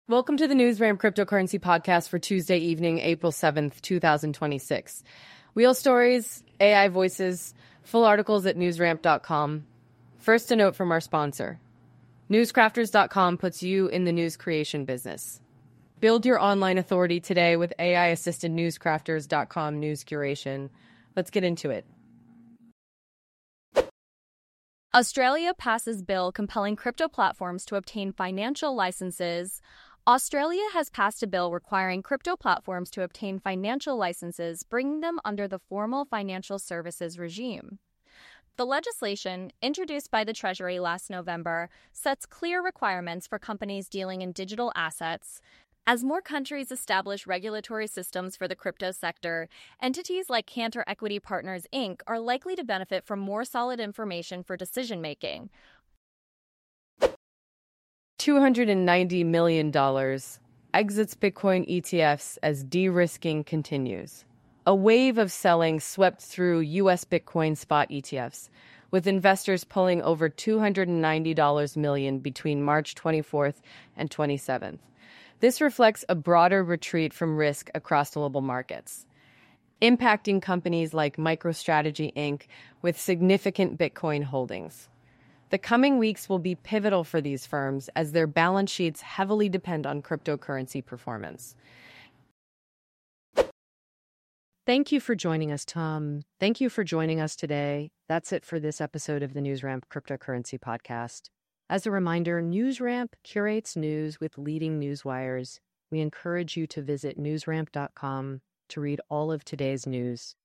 Welcome to the NewsRamp Cryptocurrency Podcast for Tuesday evening, April 7th, 2026. Wheel stories, AI voices, full articles at newsramp.com. First, a note from our sponsor. Newscrafters.com puts you in the news creation business. Build your online authority today with AI-assisted newscrafters.com news curation. Let's get into it. Australia passes bill compelling crypto platforms to obtain financial licenses. Australia has passed a bill requiring crypto platforms to obtain financial licenses, bringing them under the formal financial services regime. The legislation, introduced by the Treasury last November, sets clear requirements for companies dealing in digital assets. As more countries establish regulatory systems for the crypto sector, entities like Cantor Equity Partners, Inc. are likely to benefit from more solid information for decision-making. $290 million exits Bitcoin ETFs as de-risking continues. A wave of selling swept through U.S. Bitcoin spot ETFs, with investors pulling over $290 million between March 24th and 27th. This reflects a broader retreat from risk across global markets, impacting companies like MicroStrategy Inc. with significant Bitcoin holdings. The coming weeks will be pivotal for these firms as their balance sheets heavily depend on cryptocurrency performance. Thank you for joining us, Tom. Thank you for joining us today. That's it for this episode of the NewsRamp Cryptocurrency Podcast. As a reminder, NewsRamp curates news with leading newswires. We encourage you to visit newsramp.com to read all of today's news.